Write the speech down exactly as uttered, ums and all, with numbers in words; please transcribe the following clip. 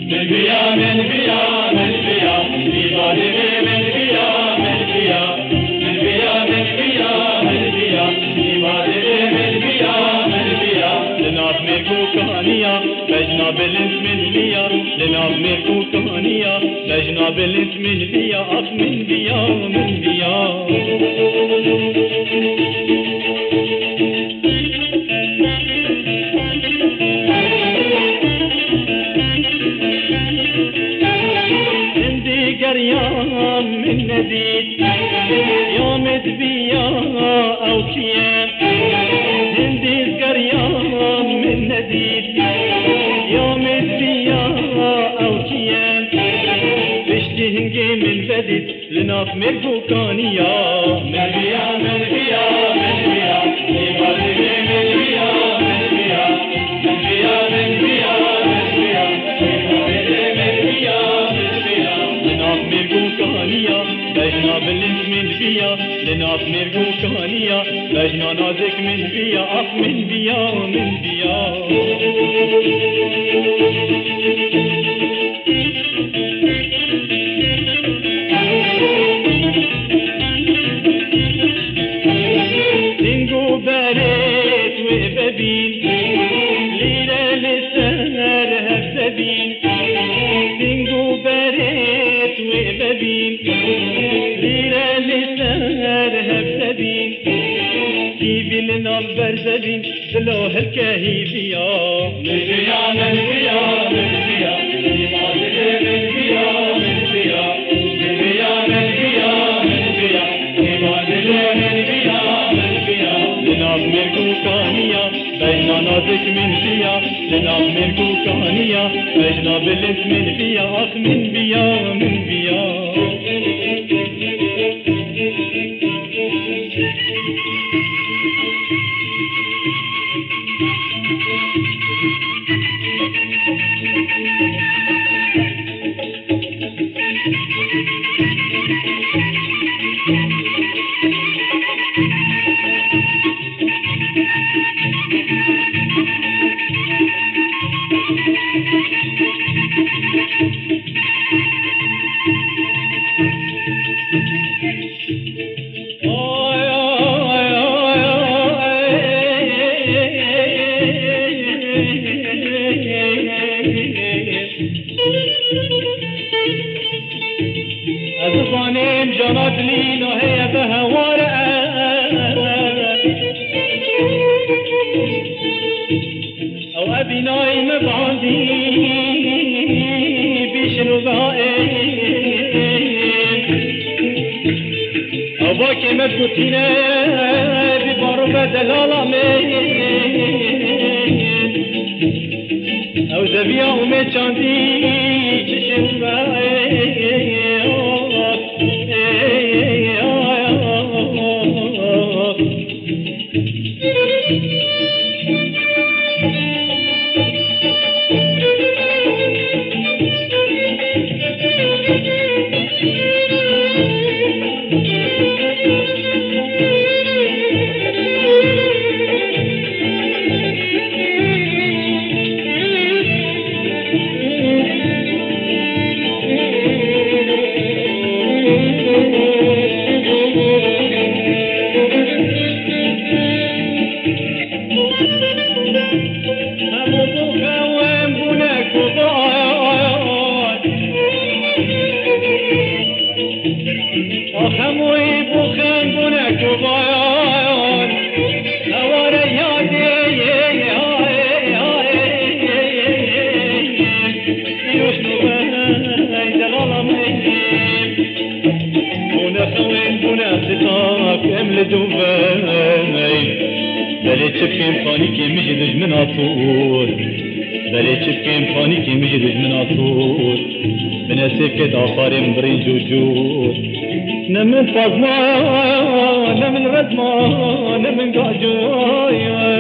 من بیا من بیا من بیا دیوانه من بیا من بیا من بیا من بیا من بیا دیوانه من بیا من بیا لناف میگو کهانیا بجنا بلنس من بیا لناف میگو کهانیا بجنا بلنس من بیا اخ من بیا من بیا يوم من نديد يوم تبيا أو كيان هندي ذكر يوم من نديد يوم تبيا أو كيان بشتي هنجي من بديد لناف مرقو كانيا من بيا من بيا من بيا من بيا من بيا من بيا من بيا من بيا بجنا بلنس من بيا لناف مرقو كهانيا بجنا نازك من بيا أخ من بيا من بيا دينجو باريت وبابين ليلة لسهر هبزبين دينجو باريت وبابين ليلة لسهر هبزبين سيبي لنا برزبين دلوه الكهيبية من بيا من بيا من بيا من بيا من بيا من بيا من بيا من بيا من بيا من بيا لناف مرقو كهانيا بجنا نازك من بيا لناف مرقو كهانيا بجنا بلنس من بيا أخ من بيا من بيا أزفانين جنات لينا هي بهوار أو أبي نايم بعدي بيشنو غائب أو باكي مبكوتينا بباربة دلالة أو زبيا ومي چاندي چشم خموي بخن بنك وبيان أورا يادي يوشنو بهاي دلالة مهيب بنا خوين بنا ستاك أمل دوباي بلي تشكيم خانيكي مجدج من عطول بلي تشكيم خانيكي مجدج من عطول بناسيب كده عفاري مبرين جوجود نمن فاطمة نمن ردمة نمن قاجوية